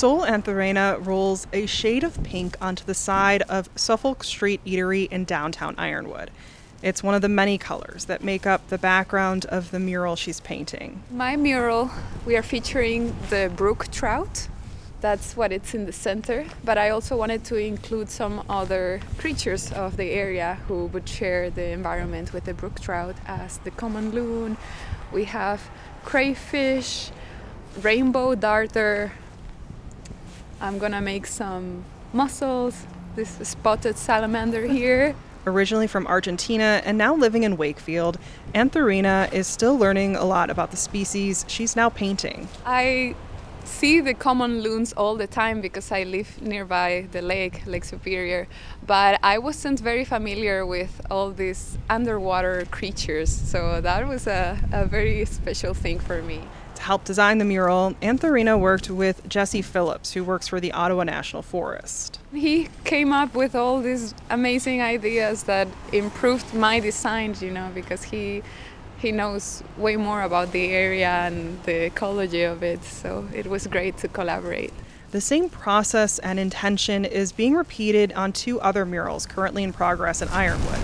Sol Antharena rolls a shade of pink onto the side of Suffolk Street Eatery in downtown Ironwood. It's one of the many colors that make up the background of the mural she's painting. My mural, we are featuring the brook trout. That's what it's in the center. But I also wanted to include some other creatures of the area who would share the environment with the brook trout, as the common loon. We have crayfish, rainbow darter. I'm gonna make some mussels. This spotted salamander here. Originally from Argentina and now living in Wakefield, Antharena is still learning a lot about the species she's now painting. I see the common loons all the time because I live nearby the Lake Superior, but I wasn't very familiar with all these underwater creatures, so that was a very special thing for me. To help design the mural, Antharena worked with Jesse Phillips, who works for the Ottawa National Forest. He came up with all these amazing ideas that improved my design, because he knows way more about the area and the ecology of it, so it was great to collaborate. The same process and intention is being repeated on 2 other murals currently in progress in Ironwood.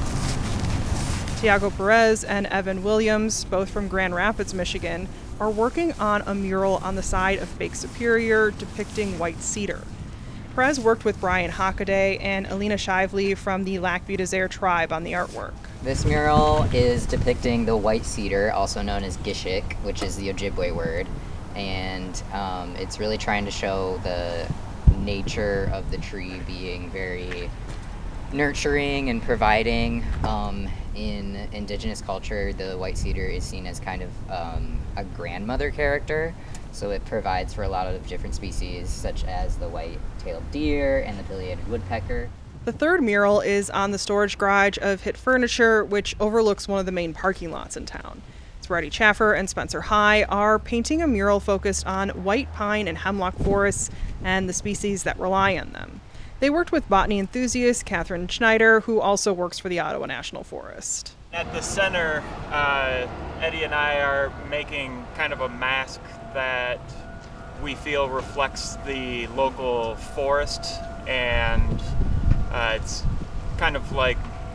Tiago Perez and Evan Williams, both from Grand Rapids, Michigan, are working on a mural on the side of Lake Superior depicting white cedar. Perez worked with Brian Hockaday and Alina Shively from the Lac Vieux Desert tribe on the artwork. This mural is depicting the white cedar, also known as gishik, which is the Ojibwe word, and it's really trying to show the nature of the tree being very nurturing and providing. In indigenous culture, the white cedar is seen as kind of a grandmother character, so it provides for a lot of different species, such as the white-tailed deer and the pileated woodpecker. The third mural is on the storage garage of Hit Furniture, which overlooks one of the main parking lots in town. Soretti Chaffer and Spencer High are painting a mural focused on white pine and hemlock forests and the species that rely on them. They worked with botany enthusiast Catherine Schneider, who also works for the Ottawa National Forest. At the center, Eddie and I are making kind of a mask that we feel reflects the local forest, and it's kind of like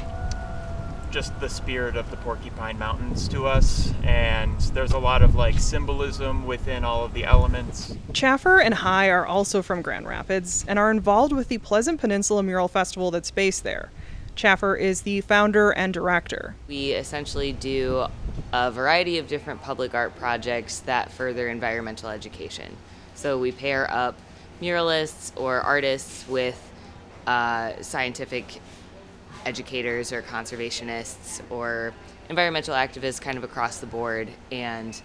just the spirit of the Porcupine Mountains to us, and there's a lot of symbolism within all of the elements. Chaffer and High are also from Grand Rapids and are involved with the Pleasant Peninsula Mural Festival that's based there. Chaffer is the founder and director. We essentially do a variety of different public art projects that further environmental education. So we pair up muralists or artists with scientific educators or conservationists or environmental activists kind of across the board, and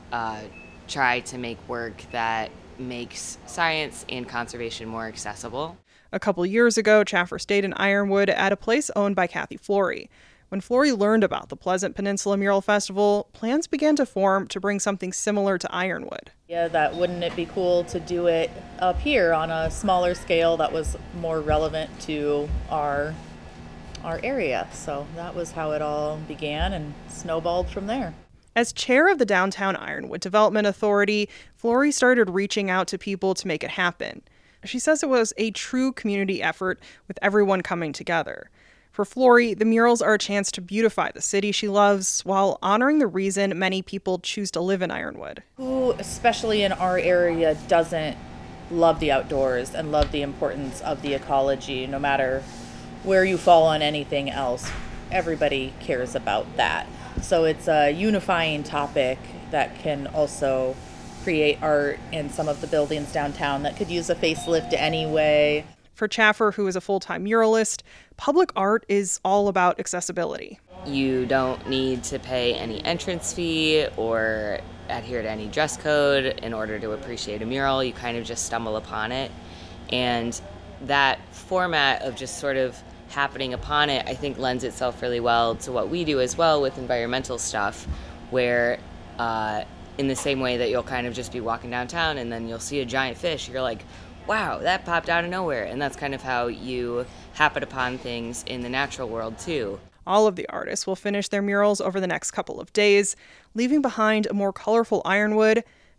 try to make work that makes science and conservation more accessible. A couple years ago, Chaffer stayed in Ironwood at a place owned by Kathy Flory. When Flory learned about the Pleasant Peninsula Mural Festival, plans began to form to bring something similar to Ironwood. Yeah, that wouldn't it be cool to do it up here on a smaller scale that was more relevant to our area. So that was how it all began and snowballed from there. As chair of the Downtown Ironwood Development Authority, Flory started reaching out to people to make it happen. She says it was a true community effort with everyone coming together. For Flory, the murals are a chance to beautify the city she loves while honoring the reason many people choose to live in Ironwood. Who, especially in our area, doesn't love the outdoors and love the importance of the ecology, no matter where you fall on anything else? Everybody cares about that. So it's a unifying topic that can also create art in some of the buildings downtown that could use a facelift anyway. For Chaffer, who is a full-time muralist, public art is all about accessibility. You don't need to pay any entrance fee or adhere to any dress code in order to appreciate a mural. You kind of just stumble upon it. And that format of just sort of happening upon it, I think, lends itself really well to what we do as well with environmental stuff, where in the same way that you'll kind of just be walking downtown and then you'll see a giant fish, you're like, wow, that popped out of nowhere. And that's kind of how you happen upon things in the natural world too. All of the artists will finish their murals over the next couple of days, leaving behind a more colorful Ironwood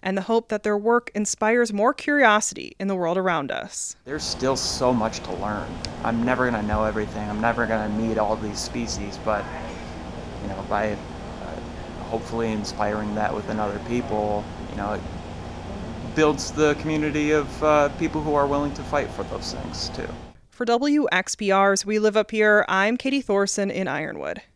and the hope that their work inspires more curiosity in the world around us. There's still so much to learn. I'm never going to know everything. I'm never going to meet all these species, but by hopefully inspiring that within other people, it builds the community of people who are willing to fight for those things too. For WXPR's We Live Up Here, I'm Katie Thorson in Ironwood.